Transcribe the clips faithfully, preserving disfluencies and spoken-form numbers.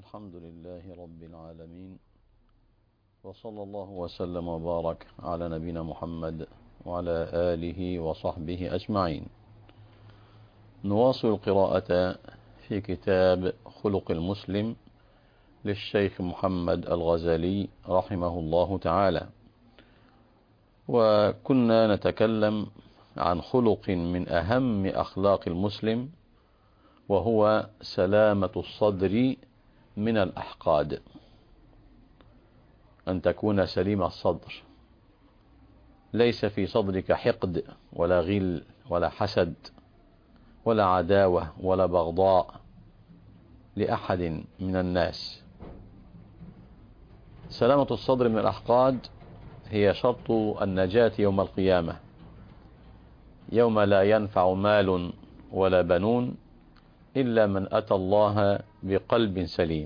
الحمد لله رب العالمين، وصلى الله وسلم وبارك على نبينا محمد وعلى آله وصحبه أجمعين. نواصل القراءة في كتاب خلق المسلم للشيخ محمد الغزالي رحمه الله تعالى، وكنا نتكلم عن خلق من أهم أخلاق المسلم، وهو سلامة الصدر من الأحقاد، أن تكون سليم الصدر، ليس في صدرك حقد ولا غل ولا حسد ولا عداوة ولا بغضاء لأحد من الناس. سلامة الصدر من الأحقاد هي شرط النجاة يوم القيامة، يوم لا ينفع مال ولا بنون إلا من أتى الله بقلب سليم.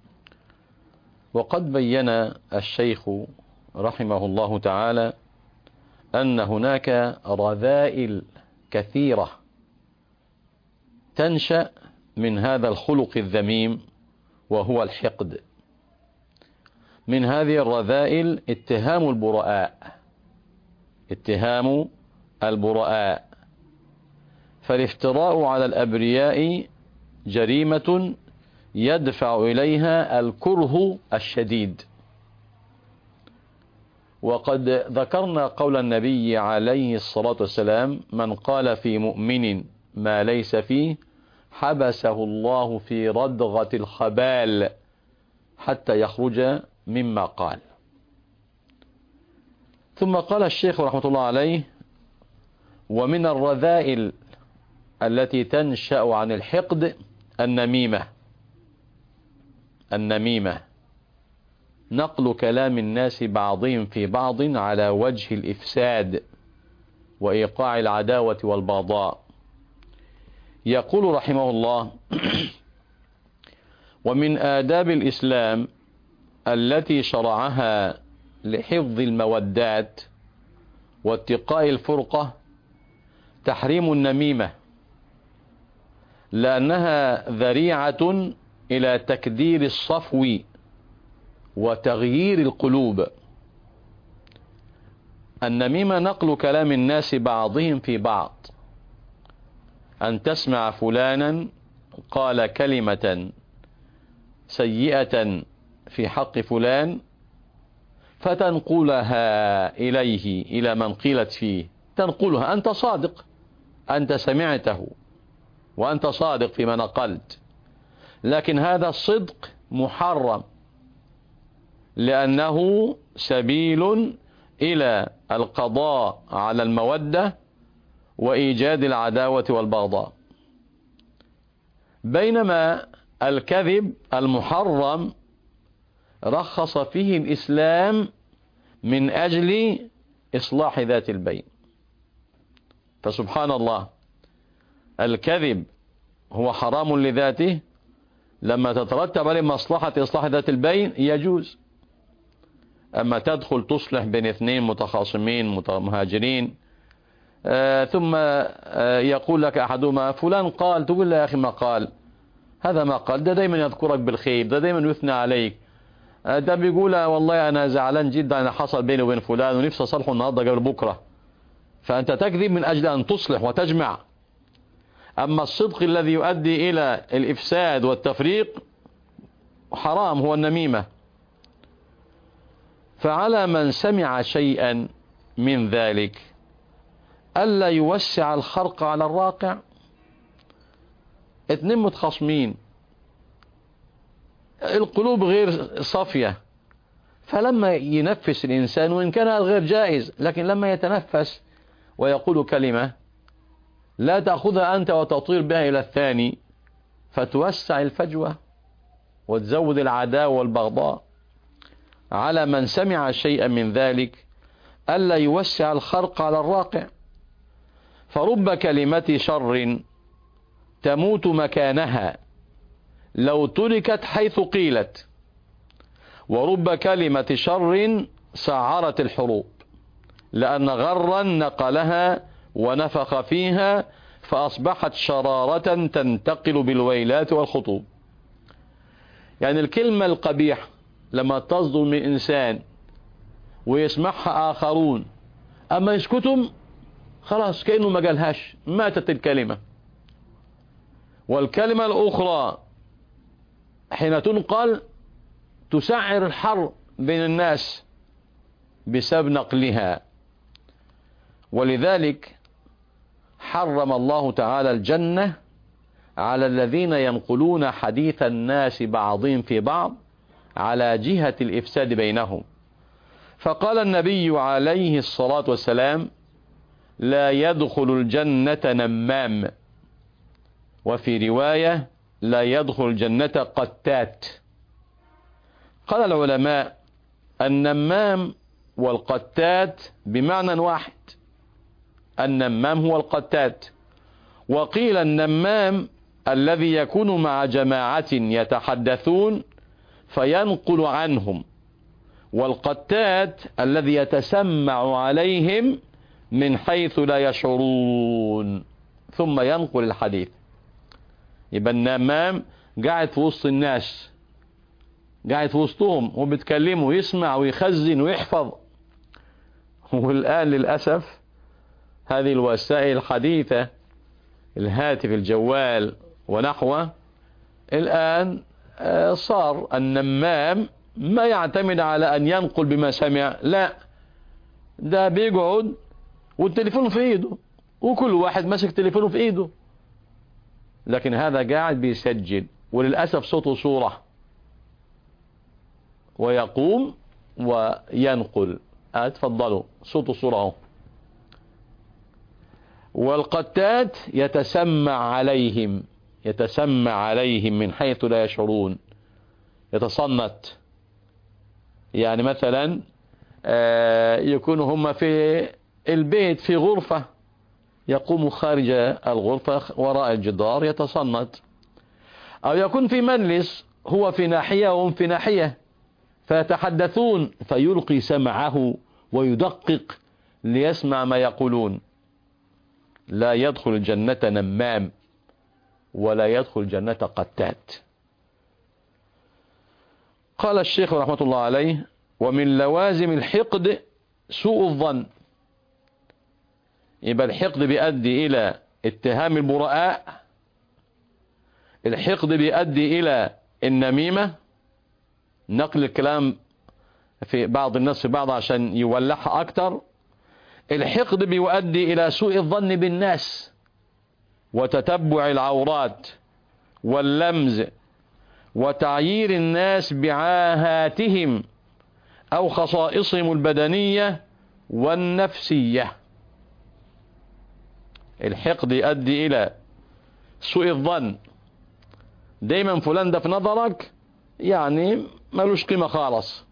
وقد بين الشيخ رحمه الله تعالى أن هناك رذائل كثيرة تنشأ من هذا الخلق الذميم، وهو الحقد. من هذه الرذائل اتهام البراء، اتهام البراء، فالافتراء على الأبرياء جريمة يدفع إليها الكره الشديد. وقد ذكرنا قول النبي عليه الصلاة والسلام: من قال في مؤمن ما ليس فيه حبسه الله في ردغة الخبال حتى يخرج مما قال. ثم قال الشيخ رحمة الله عليه: ومن الرذائل التي تنشأ عن الحقد النميمة. النميمة نقل كلام الناس بعضهم في بعض على وجه الإفساد وإيقاع العداوة والبغضاء. يقول رحمه الله: ومن آداب الإسلام التي شرعها لحفظ المودات واتقاء الفرقة تحريم النميمة، لأنها ذريعة إلى تكدير الصفو وتغيير القلوب. النميمة نقل كلام الناس بعضهم في بعض، أن تسمع فلانا قال كلمة سيئة في حق فلان فتنقلها إليه، إلى من قيلت فيه، تنقلها. أنت صادق، أنت سمعته وأنت صادق فيما نقلت، لكن هذا الصدق محرم، لأنه سبيل إلى القضاء على المودة وإيجاد العداوة والبغضاء. بينما الكذب المحرم رخص فيه الإسلام من أجل إصلاح ذات البين. فسبحان الله، الكذب هو حرام لذاته، لما تترتب عليه مصلحة إصلاح ذات البين يجوز. أما تدخل تصلح بين اثنين متخاصمين مهاجرين، آه ثم آه يقول لك أحدهما فلان قال، تقول له يا أخي ما قال، هذا ما قال، ده دايما يذكرك بالخير، ده دايما يثنى عليك، آه ده بيقول والله أنا زعلان جدا أنا حصل بيني وبين فلان ونفسي أصلحه النهارده قبل بكرة. فأنت تكذب من أجل أن تصلح وتجمع. أما الصدق الذي يؤدي إلى الإفساد والتفريق حرام، هو النميمة. فعلى من سمع شيئا من ذلك ألا يوسع الخرق على الراقع. اتنين متخاصمين، القلوب غير صافية، فلما ينفس الإنسان، وإن كان هذا غير جائز، لكن لما يتنفس ويقول كلمة لا تأخذها أنت وتطير بها إلى الثاني فتوسع الفجوة وتزود العداوة والبغضاء. على من سمع شيئا من ذلك ألا يوسع الخرق على الراقع. فرب كلمة شر تموت مكانها لو تركت حيث قيلت، ورب كلمة شر سعرت الحروب، لأن غرا نقلها ونفخ فيها فأصبحت شرارة تنتقل بالويلات والخطوب. يعني الكلمة القبيحة لما تصدر من إنسان ويسمعها آخرون أما يسكتم خلاص كأنه ما قالهاش، ماتت الكلمة. والكلمة الأخرى حين تنقل تسعر الحرب بين الناس بسبب نقلها. ولذلك حرم الله تعالى الجنة على الذين ينقلون حديث الناس بعضهم في بعض على جهة الإفساد بينهم. فقال النبي عليه الصلاة والسلام: لا يدخل الجنة نمام، وفي رواية: لا يدخل الجنة قتات. قال العلماء: النمام والقتات بمعنى واحد، النمام هو القتات. وقيل النمام الذي يكون مع جماعة يتحدثون فينقل عنهم، والقتات الذي يتسمع عليهم من حيث لا يشعرون ثم ينقل الحديث. يبقى النمام قاعد في وسط الناس، قاعد في وسطهم وبيتكلموا ويسمع ويخزن ويحفظ. والآن للأسف هذه الوسائل الحديثة، الهاتف الجوال ونحوه، الآن صار النمام ما يعتمد على أن ينقل بما سمع، لا، ده بيقعد والتليفون في ايده وكل واحد ماسك تليفونه في ايده، لكن هذا قاعد بيسجل وللأسف صوته صورة ويقوم وينقل. اتفضلوا صوته صورة اهو. والقتات يتسمع عليهم يتسمع عليهم من حيث لا يشعرون، يتصنت. يعني مثلا يكونوا هم في البيت في غرفة، يقوم خارج الغرفة وراء الجدار يتصنت، أو يكون في مجلس هو في ناحية وهم في ناحية فيتحدثون فيلقي سمعه ويدقق ليسمع ما يقولون. لا يدخل الجنة نمام ولا يدخل الجنة قتات. قال الشيخ رحمة الله عليه: ومن لوازم الحقد سوء الظن. يبقى الحقد بيؤدي إلى اتهام البراء، الحقد بيؤدي إلى النميمة، نقل الكلام في بعض الناس في بعض عشان يولعها أكتر. الحقد بيؤدي إلى سوء الظن بالناس وتتبع العورات واللمز وتعيير الناس بعاهاتهم أو خصائصهم البدنية والنفسية. الحقد يؤدي إلى سوء الظن، دايما فلان ده في نظرك يعني ملوش قيمة خالص،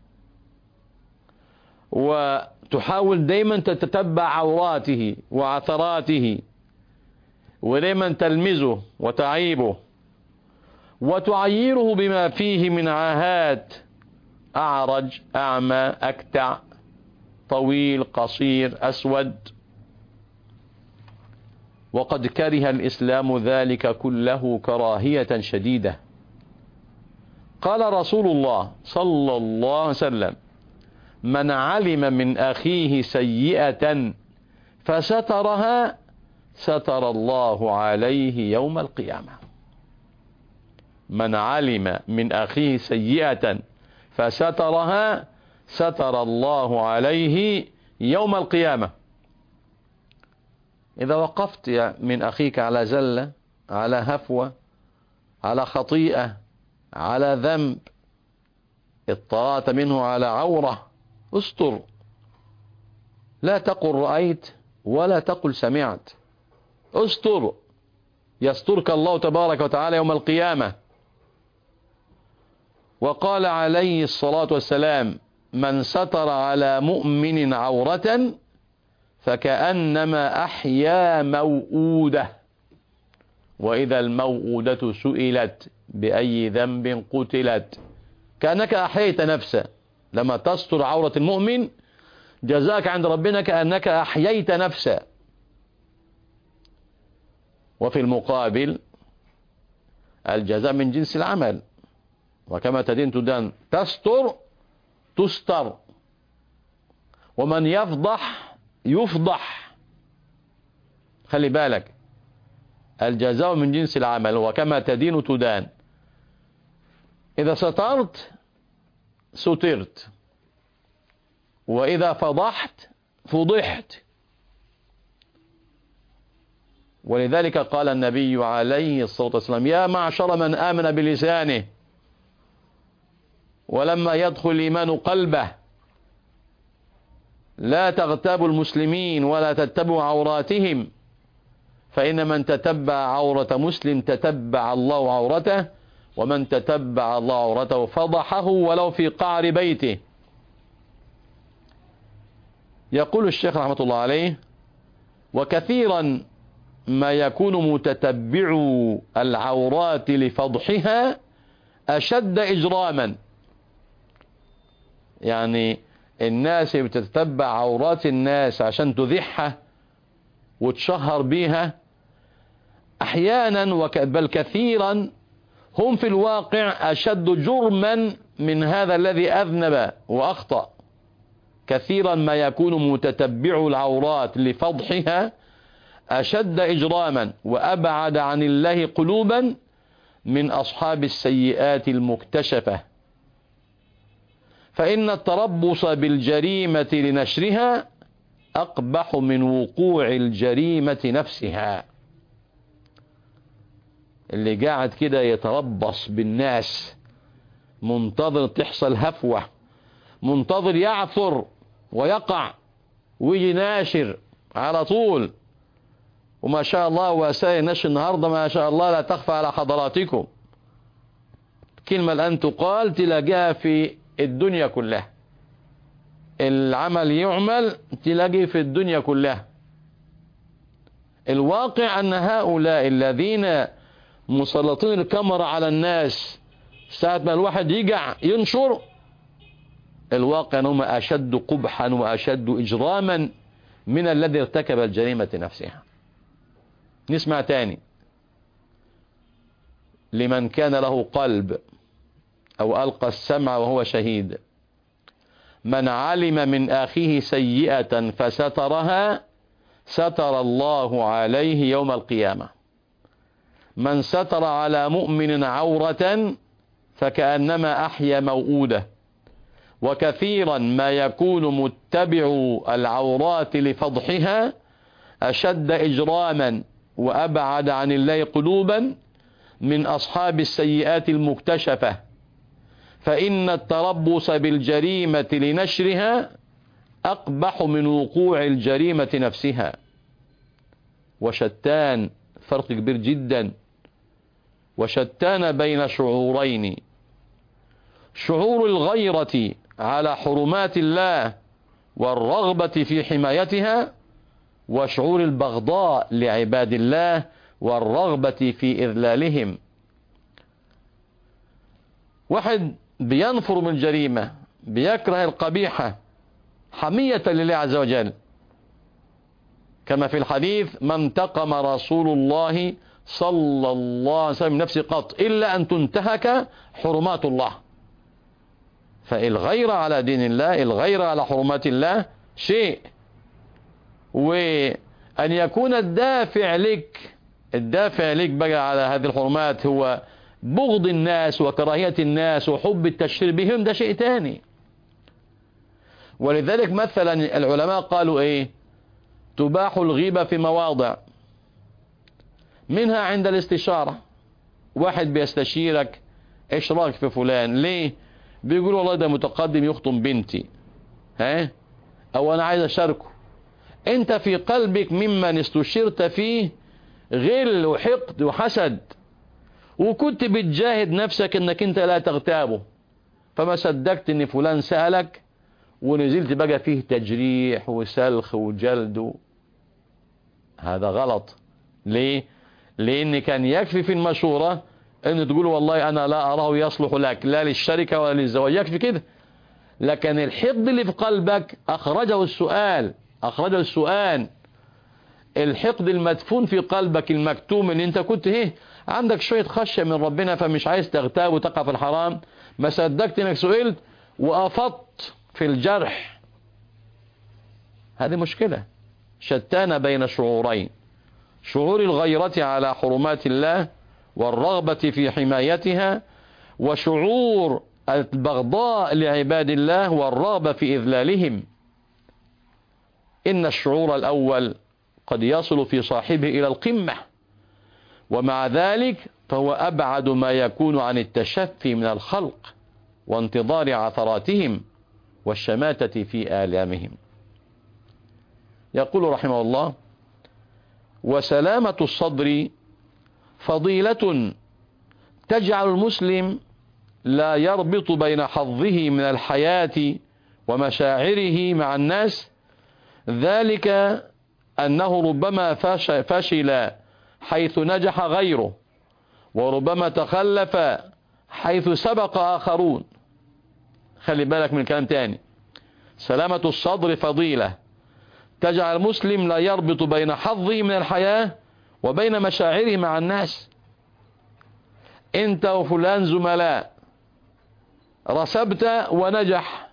وتحاول دايما تتتبع عوراته وعثراته ودايما تلمزه وتعيبه وتعيره بما فيه من عاهات: أعرج، أعمى، أكتع، طويل، قصير، أسود. وقد كره الإسلام ذلك كله كراهية شديدة. قال رسول الله صلى الله عليه وسلم: من علم من أخيه سيئة فسترها ستر الله عليه يوم القيامة. من علم من أخيه سيئة فسترها ستر الله عليه يوم القيامة. إذا وقفت من أخيك على زلة، على هفوة، على خطيئة، على ذنب، اطلعت منه على عورة، استر، لا تقل رأيت ولا تقل سمعت، استر، يسترك الله تبارك وتعالى يوم القيامة. وقال عليه الصلاة والسلام: من ستر على مؤمن عورة فكأنما أحيا موؤودة، وإذا الموؤودة سئلت بأي ذنب قتلت، كأنك أحييت نفسه. لما تستر عورة المؤمن جزاك عند ربنا كأنك أحييت نفسه. وفي المقابل الجزاء من جنس العمل. وكما تدين تدان. تستر تستر، ومن يفضح يفضح. خلي بالك، الجزاء من جنس العمل، وكما تدين تدان. إذا سترت سترت، وإذا فضحت فضحت. ولذلك قال النبي عليه الصلاة والسلام: يا معشر من آمن بلسانه ولما يدخل الإيمان قلبه، لا تغتابوا المسلمين ولا تتبعوا عوراتهم، فإن من تتبع عورة مسلم تتبع الله عورته، ومن تتبع الله عورته فضحه ولو في قعر بيته. يقول الشيخ رحمة الله عليه: وكثيرا ما يكون متتبع العورات لفضحها أشد إجراما. يعني الناس بتتبع عورات الناس عشان تذحها وتشهر بيها، أحيانا بل كثيرا هم في الواقع أشد جرما من هذا الذي أذنب وأخطأ. كثيرا ما يكون متتبع العورات لفضحها أشد إجراما وأبعد عن الله قلوبا من أصحاب السيئات المكتشفة. فإن التربص بالجريمة لنشرها أقبح من وقوع الجريمة نفسها. اللي قاعد كده يتربص بالناس، منتظر تحصل هفوة، منتظر يعثر ويقع ويجي ناشر على طول. وما شاء الله وسائل نشر النهاردة ما شاء الله لا تخفى على حضراتكم. كلمة الآن تقال تلاقيها في الدنيا كلها، العمل يعمل تلاقيه في الدنيا كلها. الواقع أن هؤلاء الذين مسلطين الكاميرا على الناس ساعة ما الواحد يقع ينشر، الواقع أنهم أشد قبحا وأشد إجراما من الذي ارتكب الجريمة نفسها. نسمع تاني: لمن كان له قلب أو ألقى السمع وهو شهيد، من علم من أخيه سيئة فسترها ستر الله عليه يوم القيامة. من ستر على مؤمن عورة فكأنما أحيا موؤودة. وكثيرا ما يكون متبع العورات لفضحها أشد إجراما وأبعد عن الله قلوبا من أصحاب السيئات المكتشفة. فإن التربص بالجريمة لنشرها أقبح من وقوع الجريمة نفسها. وشتان، فرق كبير جدا، وشتان بين شعورين: شعور الغيرة على حرمات الله والرغبة في حمايتها، وشعور البغضاء لعباد الله والرغبة في إذلالهم. واحد بينفر من الجريمة، بيكره القبيحة حمية لله عز وجل، كما في الحديث: ما انتقم رسول الله صلى الله عليه وسلم من نفسه قط إلا أن تنتهك حرمات الله. فالغيرة على دين الله، الغيرة على حرمات الله شيء، وأن يكون الدافع لك الدافع لك بقى على هذه الحرمات هو بغض الناس وكراهية الناس وحب التشهير بهم، ده شيء تاني. ولذلك مثلا العلماء قالوا ايه: تباح الغيبة في مواضع، منها عند الاستشارة. واحد بيستشيرك: ايش رايك في فلان؟ ليه؟ بيقول والله ده متقدم يخطب بنتي، ها، او انا عايز اشاركه. انت في قلبك ممن استشرت فيه غل وحقد وحسد، وكنت بتجاهد نفسك انك انت لا تغتابه، فما صدقت ان فلان سألك ونزلت بقى فيه تجريح وسلخ وجلد. هذا غلط. ليه؟ لان كان يكفي في المشورة ان تقول والله انا لا اراه يصلح لك، لا للشركة ولا للزواج، يكفي كده. لكن الحقد اللي في قلبك اخرجه السؤال اخرجه السؤال الحقد المدفون في قلبك المكتوم، ان انت كنت ايه عندك شوية خشية من ربنا فمش عايز تغتاب وتقع في الحرام، ما صدقت انك سئلت وافضت في الجرح. هذه مشكلة شتان بين شعورين: شعور الغيرة على حرمات الله والرغبة في حمايتها، وشعور البغضاء لعباد الله والرغبة في إذلالهم. إن الشعور الأول قد يصل في صاحبه إلى القمة، ومع ذلك فهو أبعد ما يكون عن التشفي من الخلق وانتظار عثراتهم والشماتة في آلامهم. يقول رحمه الله: وسلامة الصدر فضيلة تجعل المسلم لا يربط بين حظه من الحياة ومشاعره مع الناس، ذلك أنه ربما فشل حيث نجح غيره، وربما تخلف حيث سبق آخرون. خلي بالك من كلام تاني: سلامة الصدر فضيلة تجعل المسلم لا يربط بين حظه من الحياة وبين مشاعره مع الناس. انت وفلان زملاء، رسبت ونجح،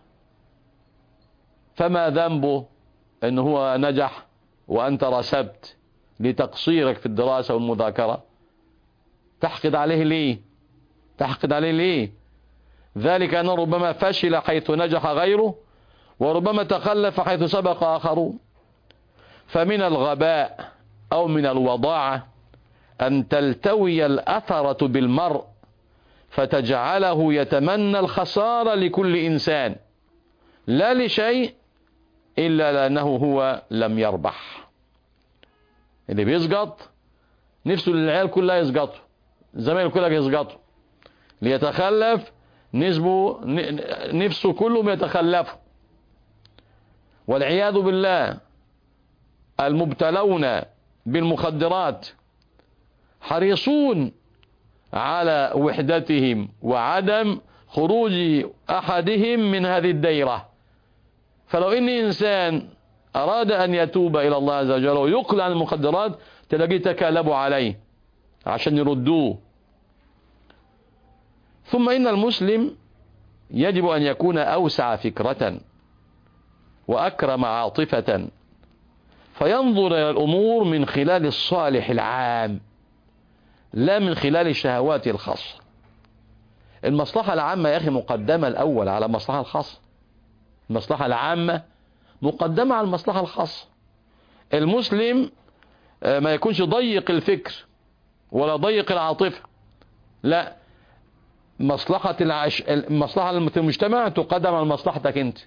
فما ذنبه ان هو نجح وانت رسبت لتقصيرك في الدراسة والمذاكرة؟ تحقد عليه ليه؟ تحقد عليه ليه؟ ذلك أنه ربما فشل حيث نجح غيره، وربما تخلف حيث سبق آخرون. فمن الغباء أو من الوضاعة أن تلتوي الأثرة بالمرء فتجعله يتمنى الخسارة لكل إنسان، لا لشيء إلا لأنه هو لم يربح. اللي بيسقط نفسه للعيال كلها يسقطوا، زمايله كلها يسقطوا، ليتخلف نسبه نفسه كلهم يتخلفوا. والعياذ بالله المبتلون بالمخدرات حريصون على وحدتهم وعدم خروج أحدهم من هذه الدائرة. فلو إن إنسان أراد أن يتوب إلى الله عز وجل ويقلع عن المخدرات، تلاقيه تكالبوا عليه عشان يردوه. ثم إن المسلم يجب أن يكون أوسع فكرة وأكرم عاطفة، فينظر إلى الأمور من خلال الصالح العام لا من خلال الشهوات الخاصة. المصلحة العامة يا أخي مقدمة الأول على المصلحة الخاصة. المصلحة العامة مقدمة على المصلحة الخاصة. المسلم ما يكونش ضيق الفكر ولا ضيق العاطفة، لا، مصلحة العش... المصلحة المجتمع تقدم على مصلحتك انت.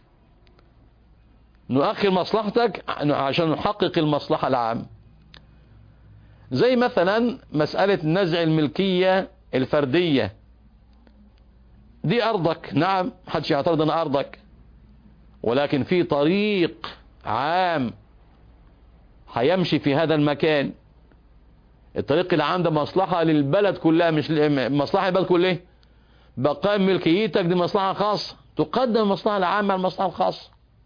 نؤخر مصلحتك عشان نحقق المصلحة العامة. زي مثلا مسألة نزع الملكية الفردية، دي أرضك، نعم، محدش يعترض أن أرضك، ولكن في طريق عام هيمشي في هذا المكان. الطريق العام ده مصلحة للبلد كلها، مش مصلحة البلد كلها. بقاء ملكيتك دي مصلحة خاصة، تقدم المصلحة العامة على المصلحة الخاصة.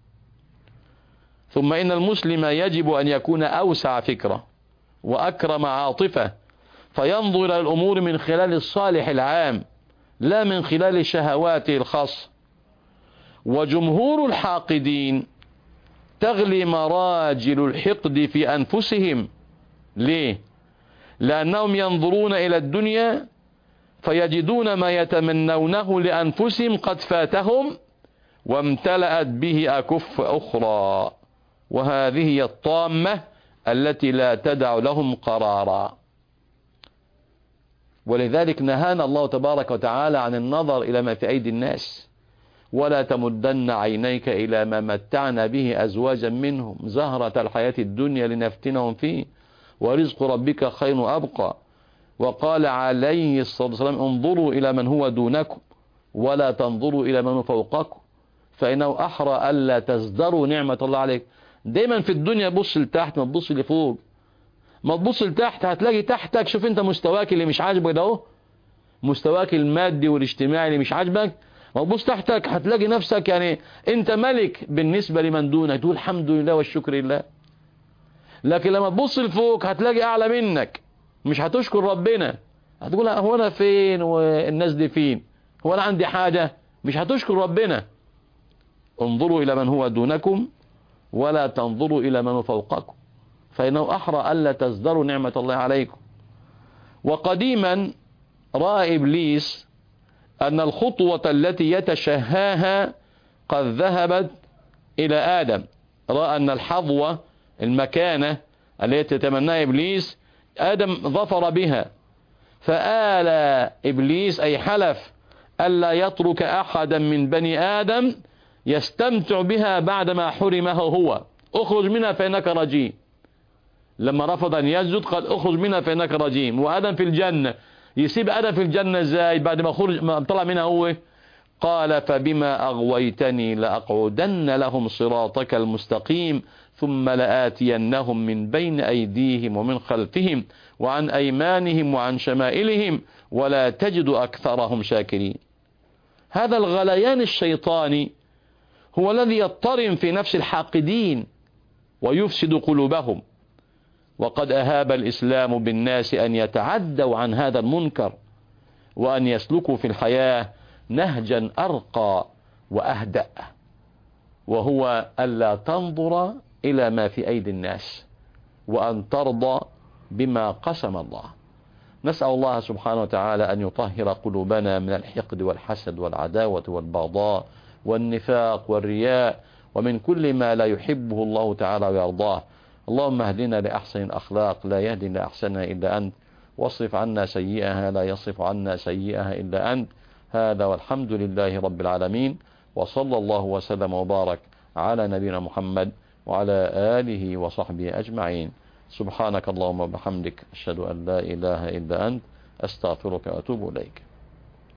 ثم إن المسلم يجب أن يكون أوسع فكرة وأكرم عاطفة، فينظر إلى الأمور من خلال الصالح العام لا من خلال شهواته الخاصة. وجمهور الحاقدين تغلي مراجل الحقد في أنفسهم. ليه؟ لأنهم ينظرون إلى الدنيا فيجدون ما يتمنونه لأنفسهم قد فاتهم وامتلأت به أكف أخرى، وهذه هي الطامة التي لا تدع لهم قرارا. ولذلك نهانا الله تبارك وتعالى عن النظر إلى ما في أيدي الناس: ولا تمدن عينيك إلى ما متعنا به أزواجا منهم زهرة الحياة الدنيا لنفتنهم فيه ورزق ربك خير وأبقى. وقال عليه الصلاة والسلام: انظروا إلى من هو دونكم ولا تنظروا إلى من هو فوقكم فإنه أحرى ألا تزدروا نعمة الله عليك. دايما في الدنيا بص لتحت، ما تبص لفوق. ما تبص لتحت هتلاقي تحتك، شوف انت مستواك اللي مش عاجبك ده اهو، مستواك المادي والاجتماعي اللي مش عاجبك، ما تبص تحتك هتلاقي نفسك يعني انت ملك بالنسبة لمن دونك، تقول الحمد لله والشكر لله. لكن لما تبص لفوق هتلاقي اعلى منك، مش هتشكر ربنا. هتقول هو أنا فين والناس دي فين؟ هو أنا عندي حاجة؟ مش هتشكر ربنا. انظروا إلى من هو دونكم ولا تنظروا إلى من هو فوقكم، فإنه أحرى ألا تزدروا نعمة الله عليكم. وقديما رأى إبليس أن الخطوة التي يتشهاها قد ذهبت إلى آدم، رأى أن الحظوة المكانة التي تتمناها إبليس آدم ظفر بها، فآل إبليس أي حلف ألا يترك أحدا من بني آدم يستمتع بها بعدما حرمه هو. اخرج منها فإنك رجيم. لما رفض أن يسجد قال اخرج منها فإنك رجيم. وآدم في الجنة، يسيب آدم في الجنة ازاي بعد ما خرج ما طلع منها هو؟ قال فبما أغويتني لأقعدن لهم صراطك المستقيم ثم لآتينهم من بين أيديهم ومن خلفهم وعن أيمانهم وعن شمائلهم ولا تجد أكثرهم شاكرين. هذا الغليان الشيطاني هو الذي يضطرم في نفس الحاقدين ويفسد قلوبهم. وقد أهاب الإسلام بالناس أن يتعدوا عن هذا المنكر وأن يسلكوا في الحياة نهجا أرقى وأهدأ، وهو ألا تنظر إلى ما في أيدي الناس وأن ترضى بما قسم الله. نسأل الله سبحانه وتعالى أن يطهر قلوبنا من الحقد والحسد والعداوة والبغضاء والنفاق والرياء ومن كل ما لا يحبه الله تعالى ويرضاه. اللهم اهدنا لأحسن الأخلاق لا يهدي لأحسنها إلا أنت، واصرف عنا سيئها لا يصرف عنا سيئها إلا أنت. هذا والحمد لله رب العالمين، وصلى الله وسلم وبارك على نبينا محمد وعلى آله وصحبه أجمعين. سبحانك اللهم وبحمدك أشهد أن لا إله إلا أنت أستغفرك وأتوب إليك.